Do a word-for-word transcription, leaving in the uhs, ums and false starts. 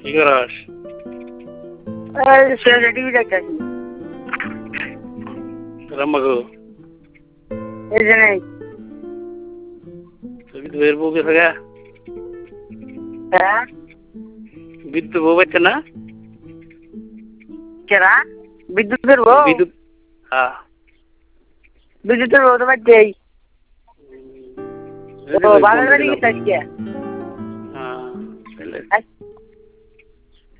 কি করস? এই সেটা টিভি দেখতেছি। রাম্মাগো এই যে নেই। তুই তো বের বউকে থাকা হ্যাঁ বিদ্যুৎ বউ বাচ্চা না কেরা বিদ্যুতের বউ বিদ্যুৎ হ্যাঁ বিদ্যুতের বউ তো বাচ্চাই ও বাজার বাড়ি গেছে আজকে হ্যাঁ